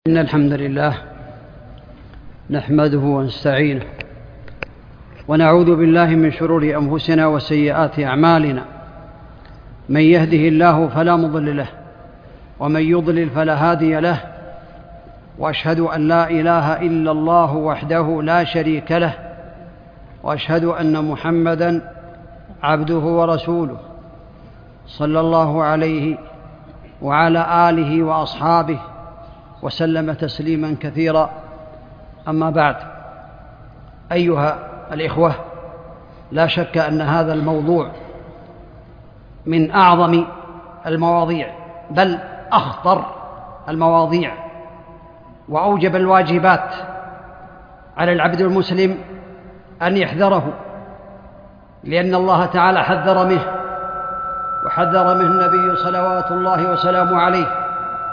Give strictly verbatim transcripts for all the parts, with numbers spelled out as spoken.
إن الحمد لله نحمده ونستعينه ونعوذ بالله من شرور أنفسنا وسيئات أعمالنا. من يهده الله فلا مضل له ومن يضلل فلا هادي له، وأشهد أن لا إله إلا الله وحده لا شريك له، وأشهد أن محمدًا عبده ورسوله صلى الله عليه وعلى آله وأصحابه وسلم تسليما كثيرا. أما بعد، أيها الإخوة، لا شك أن هذا الموضوع من أعظم المواضيع، بل أخطر المواضيع، وأوجب الواجبات على العبد المسلم أن يحذره، لأن الله تعالى حذر منه، وحذر منه النبي صلوات الله وسلامه عليه،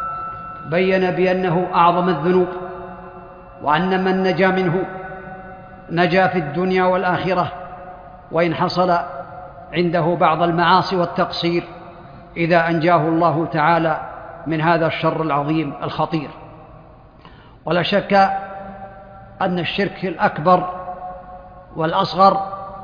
بين بأنه أعظم الذنوب، وأن من نجا منه نجا في الدنيا والآخرة، وإن حصل عنده بعض المعاصي والتقصير إذا أنجاه الله تعالى من هذا الشر العظيم الخطير. ولا شك أن الشرك الأكبر والأصغر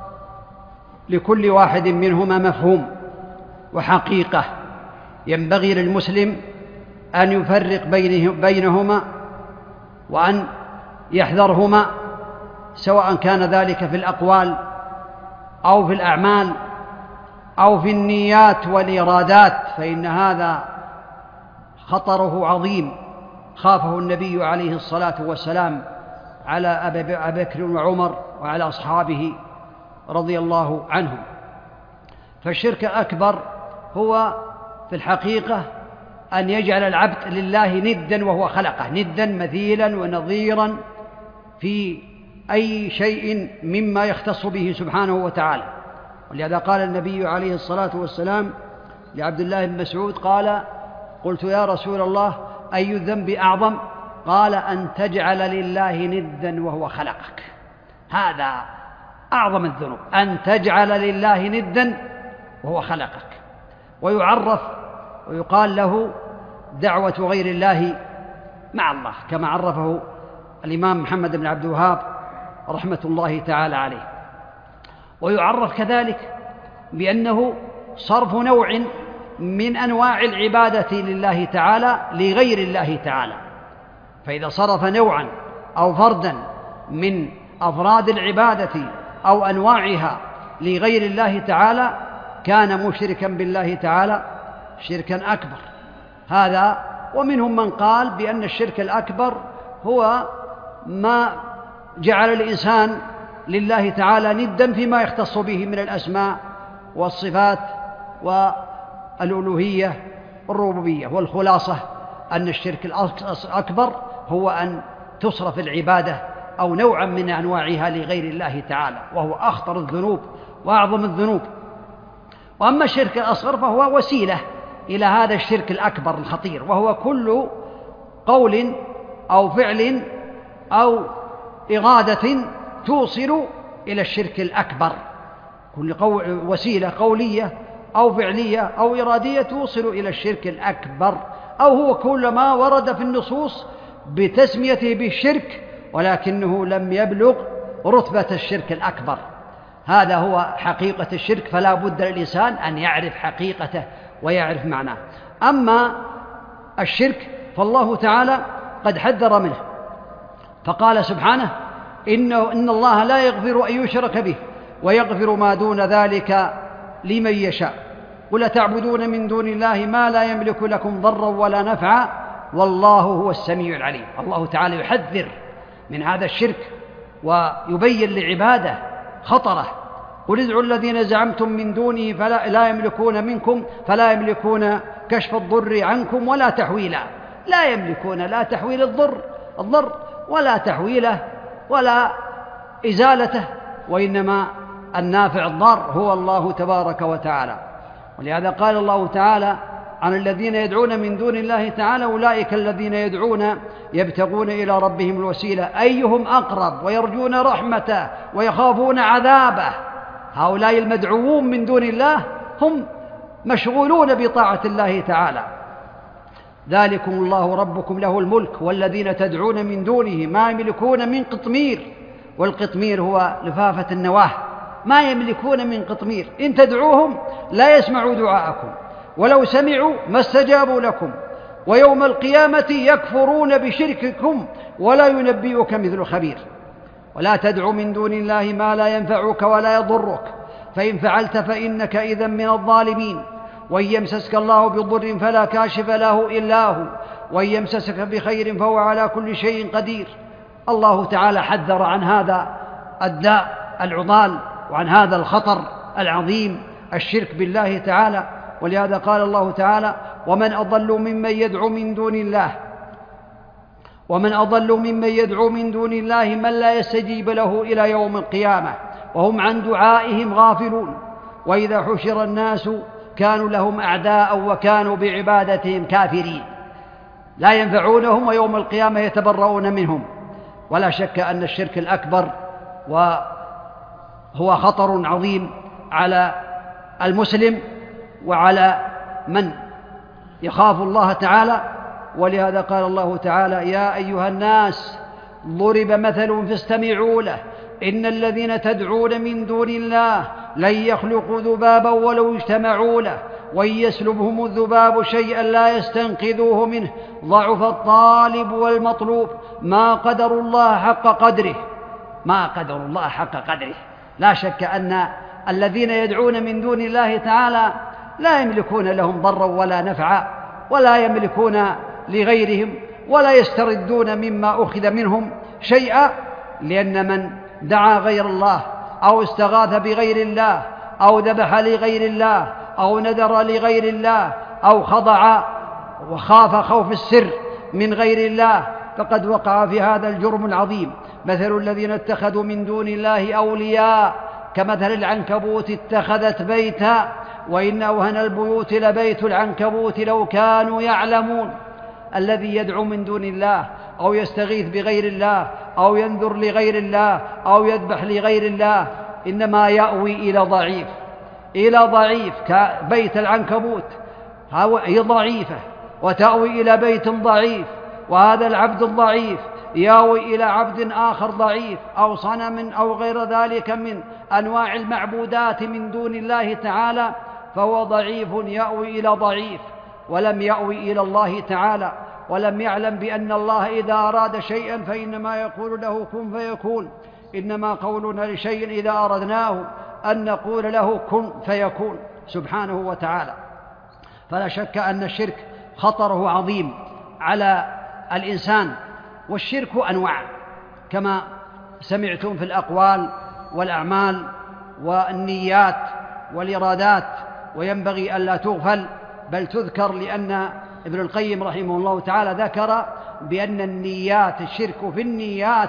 لكل واحد منهما مفهوم وحقيقة، ينبغي للمسلم أن يفرق بينهما وأن يحذرهما، سواء كان ذلك في الأقوال أو في الأعمال أو في النيات والإرادات، فإن هذا خطره عظيم، خافه النبي عليه الصلاة والسلام على أبي بكر وعمر وعلى أصحابه رضي الله عنهم. فالشرك الأكبر هو في الحقيقة أن يجعل العبد لله ندا وهو خلقه، ندا مثيلا ونظيرا في أي شيء مما يختص به سبحانه وتعالى. ولهذا قال النبي عليه الصلاة والسلام لعبد الله بن مسعود قال: قلت يا رسول الله أي الذنب أعظم؟ قال: أن تجعل لله ندا وهو خلقك. هذا أعظم الذنوب، أن تجعل لله ندا وهو خلقك. ويعرف ويقال له دعوة غير الله مع الله، كما عرفه الإمام محمد بن عبد الوهاب رحمة الله تعالى عليه. ويعرف كذلك بأنه صرف نوع من أنواع العبادة لله تعالى لغير الله تعالى، فإذا صرف نوعا أو فردا من أفراد العبادة أو أنواعها لغير الله تعالى كان مشركا بالله تعالى شركا أكبر. هذا ومنهم من قال بأن الشرك الأكبر هو ما جعل الإنسان لله تعالى ندا فيما يختص به من الأسماء والصفات والألوهية والربوبية. والخلاصة أن الشرك الأكبر هو أن تصرف العبادة أو نوعا من أنواعها لغير الله تعالى، وهو أخطر الذنوب وأعظم الذنوب. وأما الشرك الأصغر فهو وسيلة إلى هذا الشرك الأكبر الخطير، وهو كل قول أو فعل أو إرادة توصل إلى الشرك الأكبر، كل قول وسيلة قولية أو فعلية أو إرادية توصل إلى الشرك الأكبر، أو هو كل ما ورد في النصوص بتسميته بالشرك ولكنه لم يبلغ رتبة الشرك الأكبر. هذا هو حقيقة الشرك، فلا بد للإنسان أن يعرف حقيقته ويعرف معناه. أما الشرك فالله تعالى قد حذر منه، فقال سبحانه: إنه إن الله لا يغفر أن يشرك به ويغفر ما دون ذلك لمن يشاء. قل تعبدون من دون الله ما لا يملك لكم ضرا ولا نفعا والله هو السميع العليم. الله تعالى يحذر من هذا الشرك ويبين لعباده خطره. قل ادعوا الذين زعمتم من دونه فلا لا يملكون منكم فلا يملكون كشف الضر عنكم ولا تحويلا. لا يملكون لا تحويل الضر الضر ولا تحويله ولا إزالته، وإنما النافع الضار هو الله تبارك وتعالى. ولهذا قال الله تعالى عن الذين يدعون من دون الله تعالى: أولئك الذين يدعون يبتغون إلى ربهم الوسيلة أيهم أقرب ويرجون رحمته ويخافون عذابه. هؤلاء المدعوون من دون الله هم مشغولون بطاعة الله تعالى، ذلكم الله ربكم له الملك والذين تدعون من دونه ما يملكون من قطمير، والقطمير هو لفافة النواه، ما يملكون من قطمير، إن تدعوهم لا يسمعوا دعاءكم ولو سمعوا ما استجابوا لكم، ويوم القيامة يكفرون بشرككم ولا ينبئك مثل خبير. ولا تدع من دون الله ما لا ينفعك ولا يضرك، فإن فعلت فإنك إذا من الظالمين. وإن يمسسك الله بضر فلا كاشف له إلا هو، وإن يمسسك بخير فهو على كل شيء قدير. الله تعالى حذر عن هذا الداء العضال وعن هذا الخطر العظيم، الشرك بالله تعالى. ولهذا قال الله تعالى: ومن أضل ممن يدعو من دون الله ومن أضل ممن يدعو من دون الله من لا يستجيب له إلى يوم القيامة وهم عن دعائهم غافلون. وإذا حشر الناس كانوا لهم أعداء وكانوا بعبادتهم كافرين، لا ينفعونهم ويوم القيامة يتبرؤون منهم. ولا شك أن الشرك الأكبر وهو خطر عظيم على المسلم وعلى من يخاف الله تعالى. ولهذا قال الله تعالى: يا أيها الناس ضرب مثل فاستمعوا له إن الذين تدعون من دون الله لن يخلقوا ذبابا ولو اجتمعوا له وإن يسلبهم الذباب شيئا لا يستنقذوه منه ضعف الطالب والمطلوب ما قدروا الله حق قدره ما قدروا الله حق قدره. لا شك أن الذين يدعون من دون الله تعالى لا يملكون لهم ضرا ولا نفعا، ولا يملكون لغيرهم، ولا يستردون مما أخذ منهم شيئا، لأن من دعا غير الله أو استغاث بغير الله أو ذبح لغير الله أو نذر لغير الله أو خضع وخاف خوف السر من غير الله فقد وقع في هذا الجرم العظيم. مثل الذين اتخذوا من دون الله أولياء كمثل العنكبوت اتخذت بيتا وإن أوهن البيوت لبيت العنكبوت لو كانوا يعلمون. الذي يدعو من دون الله أو يستغيث بغير الله أو ينذر لغير الله أو يذبح لغير الله إنما يأوي إلى ضعيف إلى ضعيف كبيت العنكبوت، هي ضعيفة وتأوي إلى بيت ضعيف، وهذا العبد الضعيف يأوي إلى عبد آخر ضعيف أو صنم أو غير ذلك من أنواع المعبودات من دون الله تعالى، فهو ضعيف يأوي إلى ضعيف ولم يأوي إلى الله تعالى، ولم يعلم بأن الله إذا أراد شيئا فإنما يقول له كن فيكون. إنما قولنا لشيء إذا أردناه أن نقول له كن فيكون سبحانه وتعالى. فلا شك أن الشرك خطره عظيم على الإنسان. والشرك أنواع كما سمعتم في الأقوال والأعمال والنيات والإرادات، وينبغي ألا تغفل بل تذكر، لأن ابن القيم رحمه الله تعالى ذكر بأن النيات الشرك في النيات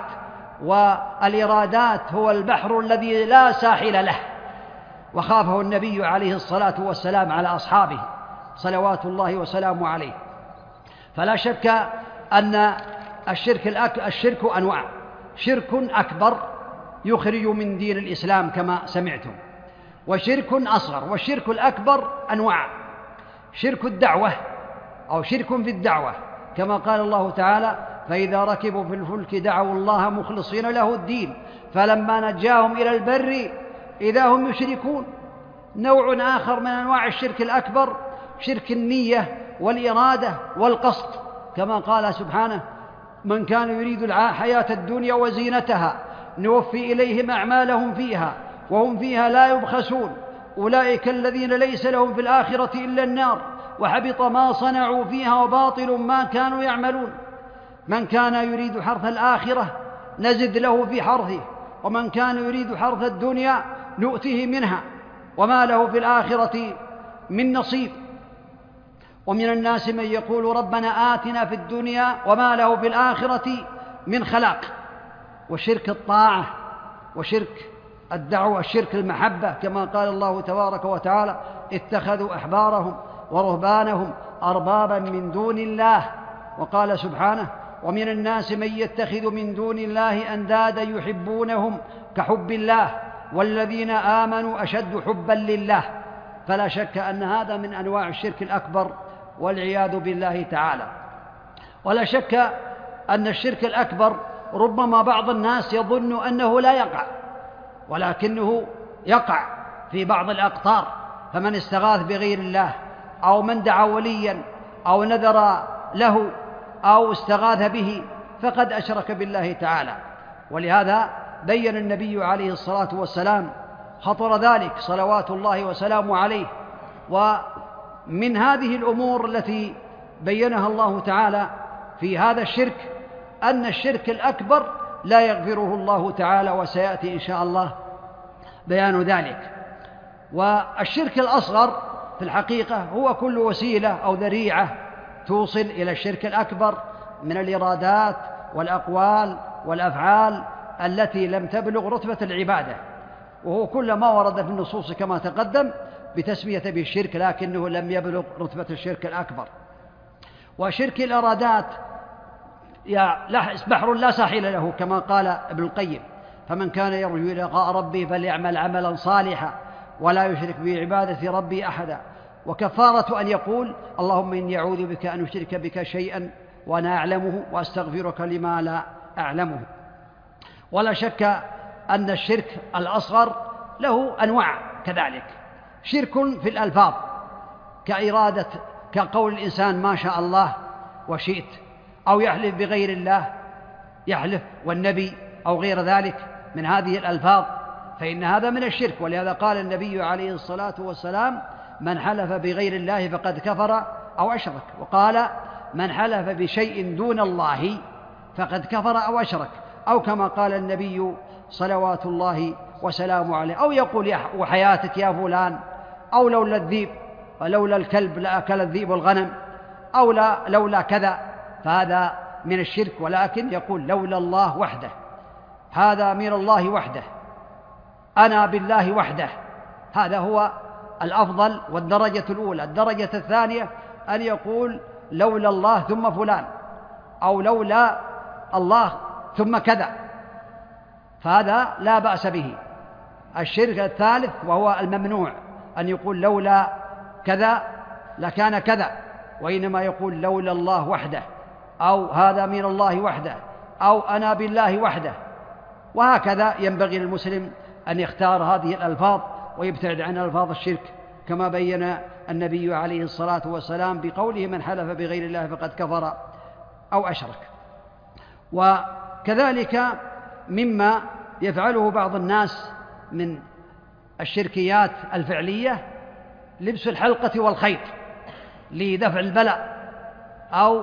والإرادات هو البحر الذي لا ساحل له، وخافه النبي عليه الصلاة والسلام على أصحابه صلوات الله وسلامه عليه. فلا شك أن الشرك, الأك... الشرك أنواع: شرك أكبر يخرج من دين الإسلام كما سمعتم، وشرك أصغر. والشرك الأكبر أنواع: شرك الدعوة أو شرك في الدعوة كما قال الله تعالى: فإذا ركبوا في الفلك دعوا الله مخلصين له الدين فلما نجاهم إلى البر إذا هم يشركون. نوع آخر من أنواع الشرك الأكبر شرك النية والإرادة والقصد كما قال سبحانه: من كان يريد الحياة الدنيا وزينتها نوفي إليهم أعمالهم فيها وهم فيها لا يبخسون أولئك الذين ليس لهم في الآخرة إلا النار وحبط ما صنعوا فيها وباطل ما كانوا يعملون. من كان يريد حرث الآخرة نزد له في حرثه ومن كان يريد حرث الدنيا نؤته منها وما له في الآخرة من نصيب. ومن الناس من يقول ربنا آتنا في الدنيا وما له في الآخرة من خلاق. وشرك الطاعة وشرك الدعوة شرك المحبة كما قال الله تبارك وتعالى: اتخذوا أحبارهم ورهبانهم أربابا من دون الله. وقال سبحانه: ومن الناس من يتخذ من دون الله أندادا يحبونهم كحب الله والذين آمنوا أشد حبا لله. فلا شك أن هذا من أنواع الشرك الأكبر والعياذ بالله تعالى. ولا شك أن الشرك الأكبر ربما بعض الناس يظن أنه لا يقع، ولكنه يقع في بعض الأقطار. فمن استغاث بغير الله أو من دعا وليا أو نذر له أو استغاث به فقد أشرك بالله تعالى. ولهذا بين النبي عليه الصلاة والسلام خطر ذلك صلوات الله وسلامه عليه. ومن هذه الأمور التي بينها الله تعالى في هذا الشرك أن الشرك الأكبر لا يغفره الله تعالى، وسيأتي إن شاء الله بيان ذلك. والشرك الأصغر في الحقيقة هو كل وسيلة أو ذريعة توصل إلى الشرك الأكبر من الإرادات والأقوال والأفعال التي لم تبلغ رتبة العبادة، وهو كل ما ورد في النصوص كما تقدم بتسمية به الشرك، لكنه لم يبلغ رتبة الشرك الأكبر. وشرك الإرادات بحر لا ساحل له كما قال ابن القيم: فمن كان يرجو لقاء ربه فليعمل عملا صالحا ولا يشرك بعبادة ربي أحدا. وكفارة أن يقول: اللهم إني أعوذ بك أن أشرك بك شيئا وأنا أعلمه وأستغفرك لما لا أعلمه. ولا شك أن الشرك الأصغر له أنواع كذلك. شرك في الألفاظ كإرادة كقول الإنسان ما شاء الله وشئت، أو يحلف بغير الله، يحلف والنبي أو غير ذلك من هذه الألفاظ، فإن هذا من الشرك. ولهذا قال النبي عليه الصلاة والسلام: من حلف بغير الله فقد كفر أو أشرك. وقال: من حلف بشيء دون الله فقد كفر أو أشرك. أو كما قال النبي صلوات الله وسلامه عليه، أو يقول: وحياتك يا فلان، أو لولا الذيب ولولا الكلب لأكل الذيب الغنم، أو لا لولا كذا، فهذا من الشرك. ولكن يقول لولا الله وحده، هذا من الله وحده، أنا بالله وحده، هذا هو الأفضل والدرجة الأولى. الدرجة الثانية أن يقول لولا الله ثم فلان، أو لولا الله ثم كذا، فهذا لا بأس به. الشرك الثالث وهو الممنوع أن يقول لولا كذا لكان كذا، وإنما يقول لولا الله وحده، أو هذا من الله وحده، أو أنا بالله وحده. وهكذا ينبغي للمسلم أن يختار هذه الألفاظ ويبتعد عن ألفاظ الشرك، كما بين النبي عليه الصلاة والسلام بقوله: من حلف بغير الله فقد كفر أو أشرك. وكذلك مما يفعله بعض الناس من الشركيات الفعلية لبس الحلقة والخيط لدفع البلاء أو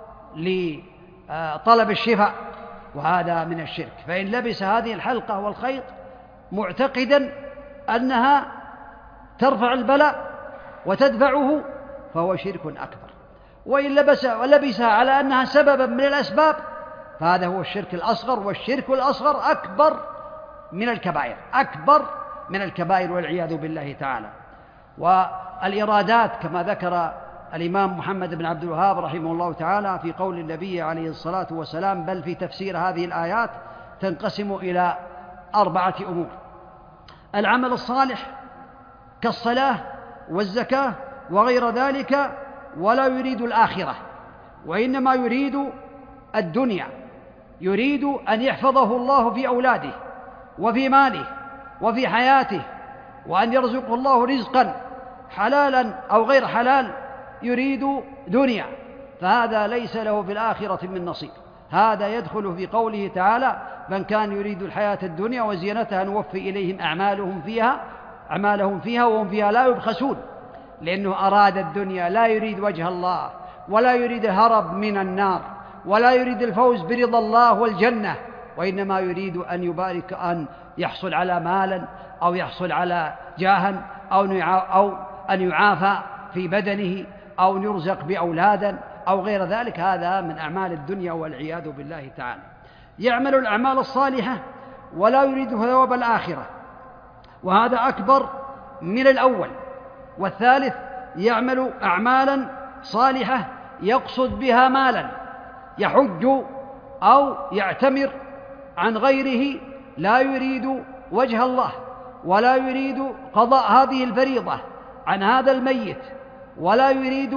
لطلب الشفاء، وهذا من الشرك. فإن لبس هذه الحلقة والخيط معتقدا أنها ترفع البلاء وتدفعه فهو شرك أكبر، وإن لبس ولبسها على أنها سببا من الأسباب فهذا هو الشرك الأصغر. والشرك الأصغر أكبر من الكبائر، أكبر من الكبائر والعياذ بالله تعالى. والإرادات كما ذكر الإمام محمد بن عبد الوهاب رحمه الله تعالى في قول النبي عليه الصلاة والسلام، بل في تفسير هذه الآيات، تنقسم إلى أربعة أمور: العمل الصالح كالصلاة والزكاة وغير ذلك، ولا يريد الآخرة، وإنما يريد الدنيا، يريد أن يحفظه الله في أولاده وفي ماله وفي حياته، وأن يرزقه الله رزقا حلالا أو غير حلال، يريد دنيا، فهذا ليس له في الآخرة من نصيب. هذا يدخل في قوله تعالى: من كان يريد الحياة الدنيا وزينتها نوفي إليهم أعمالهم فيها أعمالهم فيها وهم فيها لا يبخسون، لأنه أراد الدنيا، لا يريد وجه الله، ولا يريد الهرب من النار، ولا يريد الفوز برضا الله والجنة، وإنما يريد أن يبارك، أن يحصل على مالا، أو يحصل على جاها، أو أن يعافى في بدنه، أو يرزق بأولادا أو غير ذلك. هذا من أعمال الدنيا والعياذ بالله تعالى. يعمل الأعمال الصالحة ولا يريد ثواب الآخرة، وهذا أكبر من الأول. والثالث يعمل أعمالا صالحة يقصد بها مالا، يحج أو يعتمر عن غيره، لا يريد وجه الله، ولا يريد قضاء هذه الفريضة عن هذا الميت، ولا يريد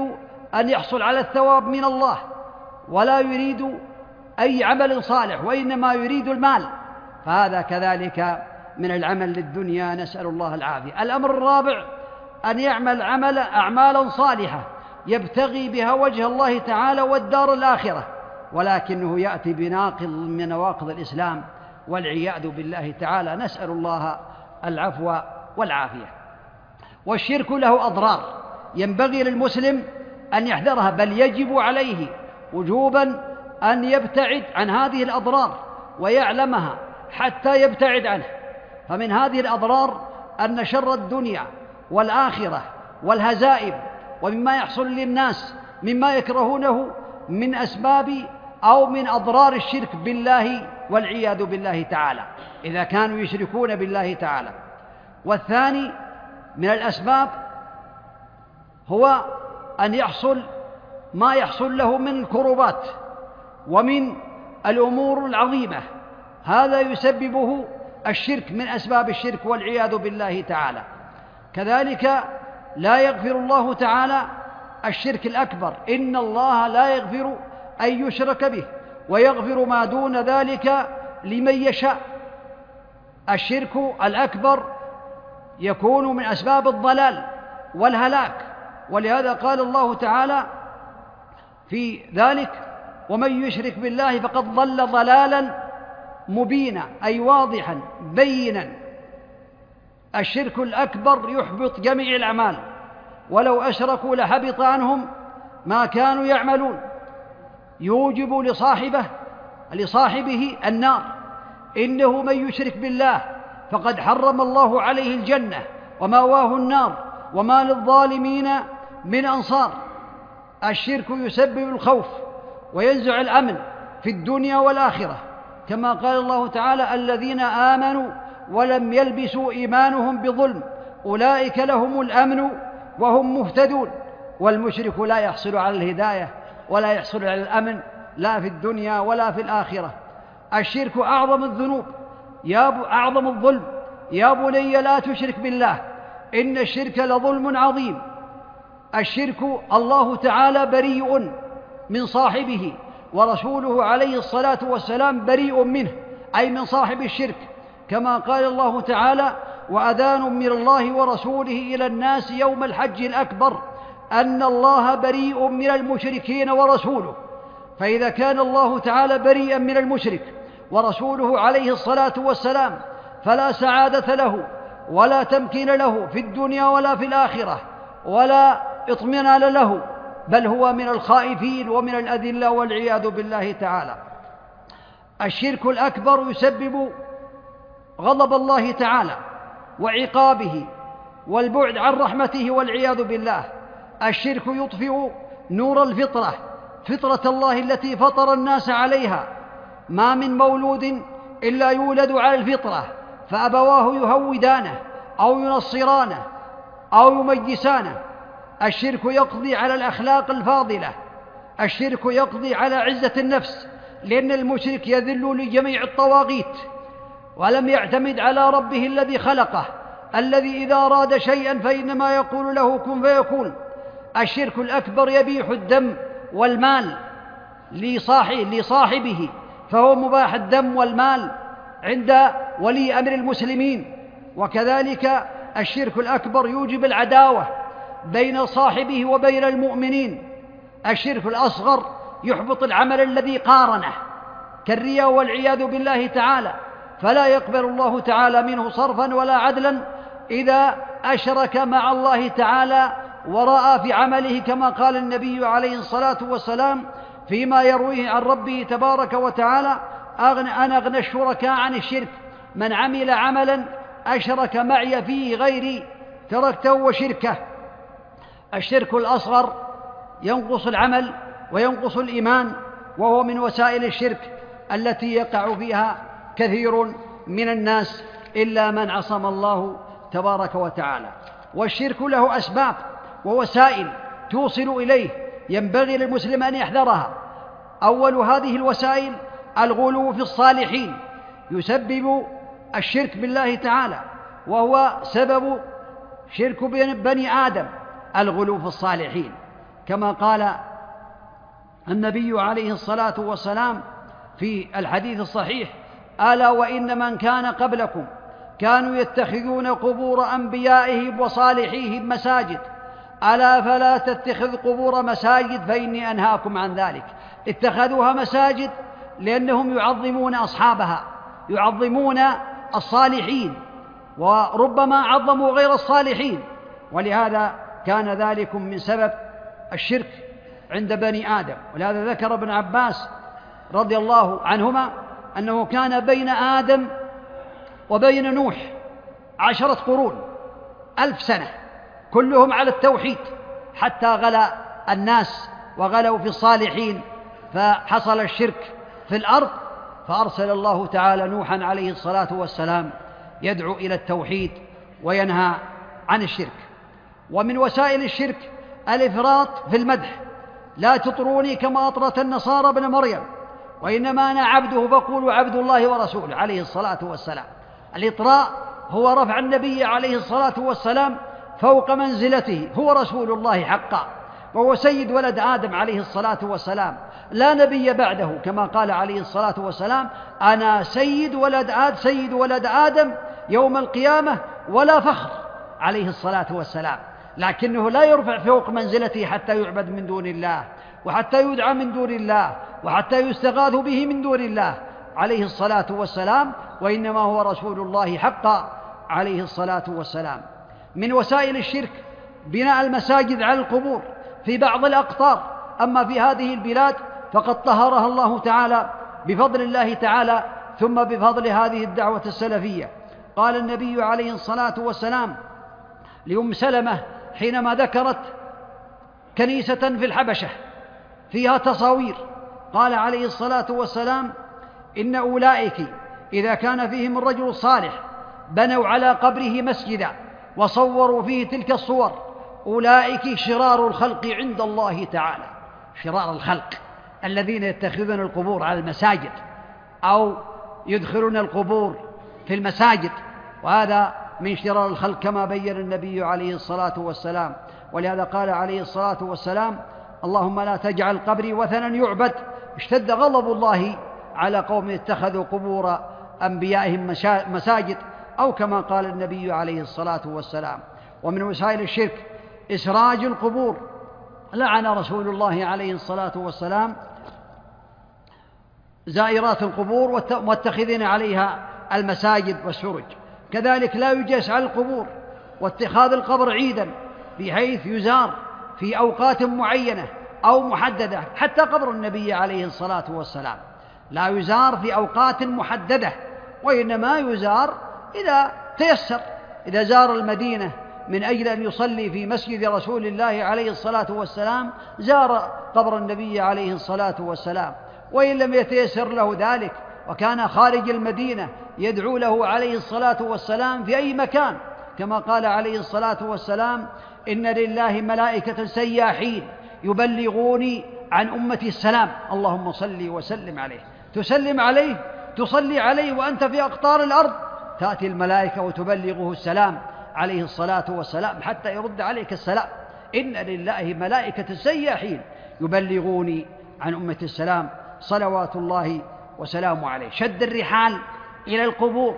أن يحصل على الثواب من الله ولا يريد أي عمل صالح وإنما يريد المال، فهذا كذلك من العمل للدنيا، نسأل الله العافية. الأمر الرابع أن يعمل عمل أعمالا صالحة يبتغي بها وجه الله تعالى والدار الآخرة، ولكنه يأتي بناقض من نواقض الإسلام والعياذ بالله تعالى، نسأل الله العفو والعافية. والشرك له أضرار ينبغي للمسلم أن يحذرها، بل يجب عليه وجوبا أن يبتعد عن هذه الأضرار ويعلمها حتى يبتعد عنه. فمن هذه الأضرار أن شر الدنيا والآخرة والهزائم ومما يحصل للناس مما يكرهونه من أسباب أو من أضرار الشرك بالله والعياذ بالله تعالى إذا كانوا يشركون بالله تعالى. والثاني من الأسباب هو أن يحصل ما يحصل له من الكربات ومن الأمور العظيمة، هذا يسببه الشرك من أسباب الشرك والعياذ بالله تعالى. كذلك لا يغفر الله تعالى الشرك الأكبر، إن الله لا يغفر أن يشرك به ويغفر ما دون ذلك لمن يشاء. الشرك الأكبر يكون من أسباب الضلال والهلاك، ولهذا قال الله تعالى في ذلك: ومن يشرك بالله فقد ضل ضلالا مبينا، أي واضحا بينا. الشرك الأكبر يحبط جميع الأعمال، ولو أشركوا لحبط عنهم ما كانوا يعملون، يوجب لصاحبه لصاحبه النار. إنه من يشرك بالله فقد حرم الله عليه الجنة ومأواه النار وما للظالمين من أنصار. الشرك يسبب الخوف وينزع الأمن في الدنيا والآخرة، كما قال الله تعالى: الذين آمنوا ولم يلبسوا إيمانهم بظلم أولئك لهم الأمن وهم مهتدون. والمشرك لا يحصل على الهداية ولا يحصل على الأمن لا في الدنيا ولا في الآخرة. الشرك أعظم الذنوب، يا أعظم الظلم. يا بني لا تشرك بالله إن الشرك لظلم عظيم. الشرك الله تعالى بريء من صاحبه، ورسوله عليه الصلاة والسلام بريء منه، أي من صاحب الشرك، كما قال الله تعالى: وأذان من الله ورسوله إلى الناس يوم الحج الأكبر أن الله بريء من المشركين ورسوله. فإذا كان الله تعالى بريئا من المشرك ورسوله عليه الصلاة والسلام فلا سعادة له ولا تمكين له في الدنيا ولا في الآخرة ولا اطمئنان له، بل هو من الخائفين ومن الأذلة والعياذ بالله تعالى. الشرك الأكبر يسبب غضب الله تعالى وعقابه والبعد عن رحمته والعياذ بالله. الشرك يطفئ نور الفطرة، فطرة الله التي فطر الناس عليها. ما من مولود إلا يولد على الفطرة، فأبواه يهودانه أو ينصرانه أو يمجسانه. الشرك يقضي على الأخلاق الفاضلة، الشرك يقضي على عزة النفس، لأن المشرك يذل لجميع الطواغيت ولم يعتمد على ربه الذي خلقه، الذي إذا أراد شيئا فإنما يقول له كن فيكون. الشرك الأكبر يبيح الدم والمال لصاحبه، فهو مباح الدم والمال عند ولي أمر المسلمين. وكذلك الشرك الأكبر يوجب العداوة بين صاحبه وبين المؤمنين. الشرك الأصغر يحبط العمل الذي قارنه كالرياء والعياذ بالله تعالى، فلا يقبل الله تعالى منه صرفا ولا عدلا إذا أشرك مع الله تعالى ورأى في عمله، كما قال النبي عليه الصلاة والسلام فيما يرويه عن ربه تبارك وتعالى: أنا أغنى الشركاء عن الشرك، من عمل عملا أشرك معي فيه غيري تركته وشركه. الشرك الأصغر ينقص العمل وينقص الإيمان، وهو من وسائل الشرك التي يقع فيها كثير من الناس إلا من عصم الله تبارك وتعالى. والشرك له أسباب ووسائل توصل إليه، ينبغي للمسلم أن يحذرها. أول هذه الوسائل الغلو في الصالحين، يسبب الشرك بالله تعالى، وهو سبب شرك بني آدم الغلو في الصالحين. كما قال النبي عليه الصلاة والسلام في الحديث الصحيح: ألا وإن من كان قبلكم كانوا يتخذون قبور أنبيائهم وصالحيهم مساجد، ألا فلا تتخذ قبور مساجد فإني أنهاكم عن ذلك. اتخذوها مساجد لأنهم يعظمون أصحابها، يعظمون الصالحين، وربما عظموا غير الصالحين، ولهذا كان ذلك من سبب الشرك عند بني آدم. ولهذا ذكر ابن عباس رضي الله عنهما أنه كان بين آدم وبين نوح عشرة قرون، ألف سنة، كلهم على التوحيد، حتى غلا الناس وغلوا في الصالحين فحصل الشرك في الأرض، فأرسل الله تعالى نوحا عليه الصلاة والسلام يدعو إلى التوحيد وينهى عن الشرك. ومن وسائل الشرك الإفراط في المدح: لا تطروني كما أطرت النصارى ابن مريم، وإنما أنا عبده فقولوا عبد الله ورسوله عليه الصلاة والسلام. الإطراء هو رفع النبي عليه الصلاة والسلام فوق منزلته، هو رسول الله حقا، وهو سيد ولد آدم عليه الصلاة والسلام، لا نبي بعده، كما قال عليه الصلاة والسلام: أنا سيد ولد آدم سيد ولد آدم يوم القيامة ولا فخر، عليه الصلاة والسلام. لكنه لا يرفع فوق منزلته حتى يعبد من دون الله، وحتى يدعى من دون الله، وحتى يستغاث به من دون الله عليه الصلاة والسلام، وإنما هو رسول الله حقا عليه الصلاة والسلام. من وسائل الشرك بناء المساجد على القبور في بعض الأقطار، أما في هذه البلاد فقد طهرها الله تعالى بفضل الله تعالى، ثم بفضل هذه الدعوة السلفية. قال النبي عليه الصلاة والسلام لأم سلمة حينما ذكرت كنيسة في الحبشة فيها تصاوير، قال عليه الصلاة والسلام: إن أولئك إذا كان فيهم الرجل الصالح بنوا على قبره مسجدا وصوروا فيه تلك الصور، أولئك شرار الخلق عند الله تعالى. شرار الخلق الذين يتخذون القبور على المساجد أو يدخلون القبور في المساجد، وهذا من شرار الخلق كما بين النبي عليه الصلاة والسلام. ولهذا قال عليه الصلاة والسلام: اللهم لا تجعل قبري وثنا يعبد. اشتد غضب الله على قوم اتخذوا قبور أنبيائهم مساجد، أو كما قال النبي عليه الصلاة والسلام. ومن وسائل الشرك إسراج القبور، لعن رسول الله عليه الصلاة والسلام زائرات القبور واتخذين عليها المساجد والسرج. كذلك لا يجلس على القبور واتخاذ القبر عيدا بحيث يزار في أوقات معينة أو محددة، حتى قبر النبي عليه الصلاة والسلام لا يزار في أوقات محددة، وإنما يزار إذا تيسر. إذا زار المدينة من أجل أن يصلي في مسجد رسول الله عليه الصلاة والسلام زار قبر النبي عليه الصلاة والسلام، وإن لم يتيسر له ذلك وكان خارج المدينة يدعو له عليه الصلاة والسلام في أي مكان، كما قال عليه الصلاة والسلام: إن لله ملائكة سياحين يبلغوني عن أمتي السلام، اللهم صل وسلم عليه. تسلم عليه، تصلي عليه وأنت في أقطار الأرض، تأتي الملائكة وتبلغه السلام عليه الصلاة والسلام حتى يرد عليك السلام. إن لله ملائكة سياحين يبلغوني عن أمتي السلام، صلوات الله وسلامه عليه. شد الرحال إلى القبور،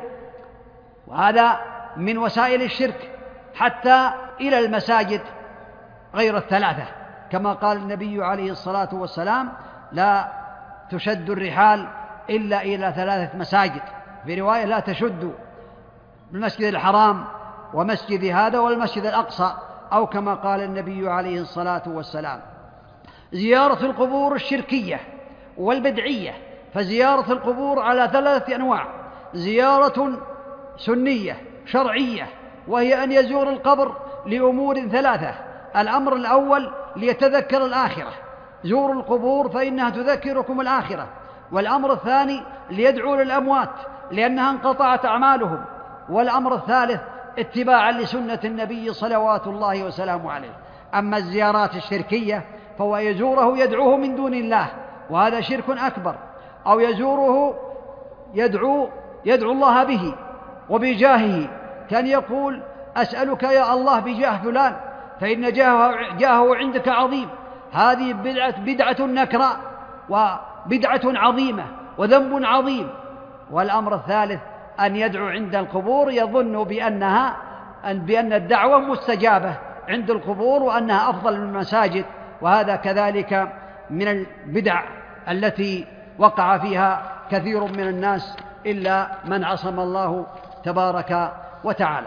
وهذا من وسائل الشرك، حتى إلى المساجد غير الثلاثة، كما قال النبي عليه الصلاة والسلام: لا تشد الرحال إلا إلى ثلاثة مساجد، في رواية: لا تشد المسجد الحرام ومسجد هذا والمسجد الأقصى، أو كما قال النبي عليه الصلاة والسلام. زيارة القبور الشركية والبدعية، فزيارة القبور على ثلاثة أنواع: زيارة سنية شرعية، وهي أن يزور القبر لأمور ثلاثة: الأمر الأول ليتذكر الآخرة، زوروا القبور فإنها تذكركم الآخرة. والأمر الثاني ليدعو للأموات لأنها انقطعت أعمالهم. والأمر الثالث اتباعا لسنة النبي صلوات الله وسلامه عليه. أما الزيارات الشركية فهو يزوره يدعوه من دون الله، وهذا شرك أكبر، أو يزوره يدعو يدعو الله به وبجاهه، كان يقول: أسألك يا الله بجاه فلان فإن جاهه, جاهه عندك عظيم، هذه بدعة, بدعة نكراء وبدعة عظيمة وذنب عظيم. والأمر الثالث أن يدعو عند القبور يظن بأنها بأن الدعوة مستجابة عند القبور وأنها أفضل من المساجد، وهذا كذلك من البدع التي وقع فيها كثير من الناس إلا من عصم الله تبارك وتعالى.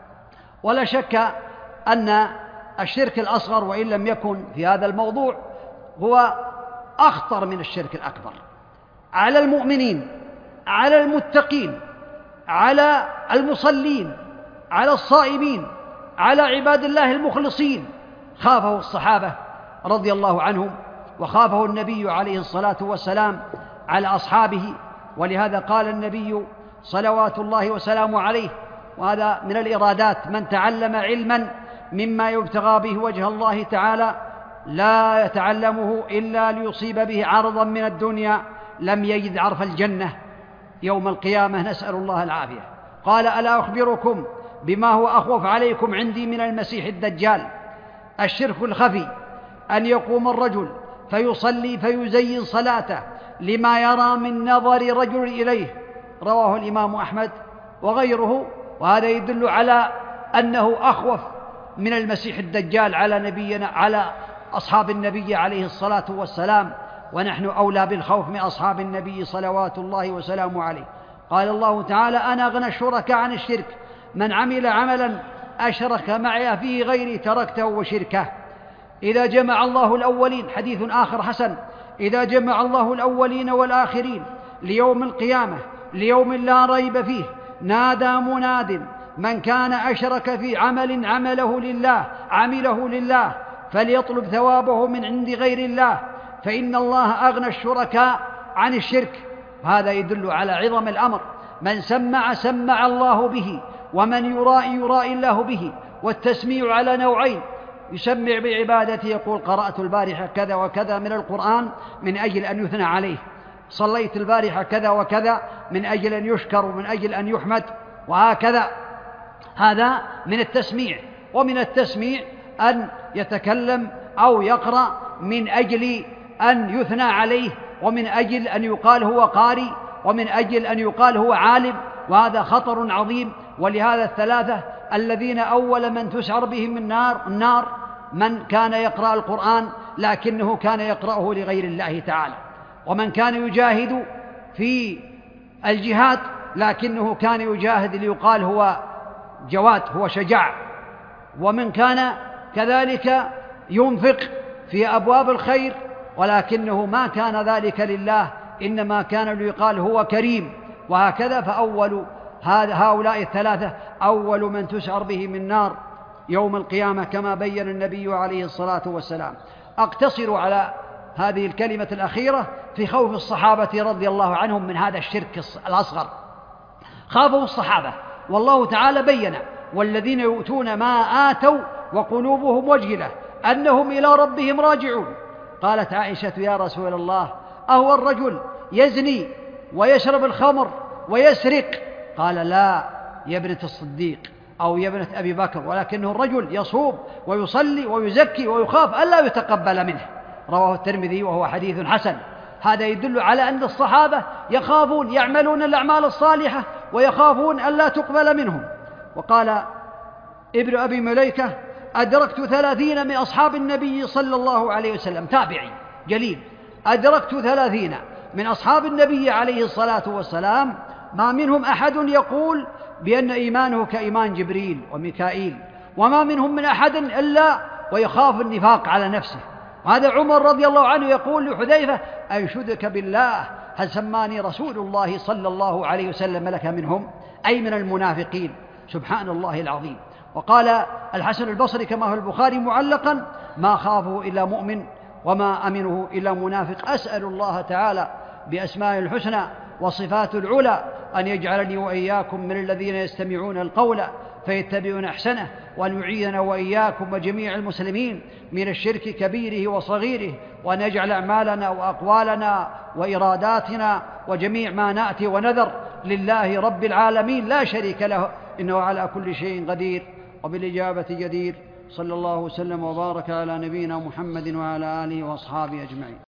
ولا شك أن الشرك الأصغر وإن لم يكن في هذا الموضوع هو أخطر من الشرك الأكبر على المؤمنين، على المتقين، على المصلين، على الصائمين، على عباد الله المخلصين. خافه الصحابة رضي الله عنهم، وخافه النبي عليه الصلاة والسلام على أصحابه، ولهذا قال النبي صلوات الله وسلامه عليه، وهذا من الإرادات: من تعلم علما مما يبتغى به وجه الله تعالى لا يتعلمه إلا ليصيب به عرضا من الدنيا لم يجد عرف الجنة يوم القيامة، نسأل الله العافية. قال: ألا أخبركم بما هو أخوف عليكم عندي من المسيح الدجال؟ الشرك الخفي، أن يقوم الرجل فيصلي فيزين صلاته لما يرى من نظر رجل إليه، رواه الإمام أحمد وغيره، وهذا يدل على أنه أخوف من المسيح الدجال على نبينا على أصحاب النبي عليه الصلاة والسلام، ونحن أولى بالخوف من أصحاب النبي صلوات الله وسلامه عليه. قال الله تعالى: أنا أغنى الشركاء عن الشرك، من عمل عملا أشرك معي فيه غيري تركته وشركه. إذا جمع الله الأولين، حديث آخر حسن، إذا جمع الله الأولين والآخرين ليوم القيامة ليوم لا ريب فيه نادى مناد: من كان أشرك في عمل عمله لله عمله لله فليطلب ثوابه من عند غير الله، فإن الله أغنى الشركاء عن الشرك. هذا يدل على عظم الأمر. من سمع سمع الله به، ومن يرائي يرائي الله به. والتسميع على نوعين: يسمع بعبادته، يقول: قرأت البارحة كذا وكذا من القرآن من أجل أن يثنى عليه، صليت البارحة كذا وكذا من أجل أن يشكر ومن أجل أن يحمد، وهكذا. هذا من التسميع. ومن التسميع أن يتكلم أو يقرأ من أجل أن يثنى عليه، ومن أجل أن يقال هو قارئ، ومن أجل أن يقال هو عالم، وهذا خطر عظيم. ولهذا الثلاثة الذين أول من تسعر بهم النار النار من كان يقرأ القرآن لكنه كان يقرأه لغير الله تعالى، ومن كان يجاهد في الجهاد لكنه كان يجاهد ليقال هو جواد، هو شجاع، ومن كان كذلك ينفق في أبواب الخير ولكنه ما كان ذلك لله، إنما كان ليقال هو كريم، وهكذا. فأول هؤلاء الثلاثة أول من تسعر به من نار يوم القيامة كما بين النبي عليه الصلاة والسلام. أقتصر على هذه الكلمة الأخيرة في خوف الصحابة رضي الله عنهم من هذا الشرك الأصغر. خافوا الصحابة، والله تعالى بين: والذين يؤتون ما آتوا وقلوبهم وجلة أنهم إلى ربهم راجعون. قالت عائشة: يا رسول الله، أهو الرجل يزني ويشرب الخمر ويسرق؟ قال: لا يا ابنة الصديق أو يا ابنة أبي بكر، ولكنه الرجل يصوم ويصلي ويزكي ويخاف ألا يتقبل منه، رواه الترمذي وهو حديث حسن. هذا يدل على أن الصحابة يخافون، يعملون الأعمال الصالحة ويخافون ألا تقبل منهم. وقال ابن أبي مليكة: أدركت ثلاثين من أصحاب النبي صلى الله عليه وسلم، تابعي جليل، أدركت ثلاثين من أصحاب النبي عليه الصلاة والسلام ما منهم أحد يقول بأن إيمانه كإيمان جبريل وميكائيل، وما منهم من أحد إلا ويخاف النفاق على نفسه. وهذا عمر رضي الله عنه يقول لحذيفة: أنشدك بالله هل سماني رسول الله صلى الله عليه وسلم لك منهم، أي من المنافقين. سبحان الله العظيم. وقال الحسن البصري كما هو البخاري معلقا: ما خافه إلا مؤمن وما أمنه إلا منافق. أسأل الله تعالى بأسماء الحسنى وصفات العلى أن يجعلني وإياكم من الذين يستمعون القول فيتبعون أحسنه، وأن يعيذنا وإياكم وجميع المسلمين من الشرك كبيره وصغيره، وأن يجعل أعمالنا وأقوالنا وإراداتنا وجميع ما نأتي ونذر لله رب العالمين لا شريك له، إنه على كل شيء قدير وبالإجابة جدير. صلى الله وسلم وبارك على نبينا محمد وعلى آله وأصحابه أجمعين.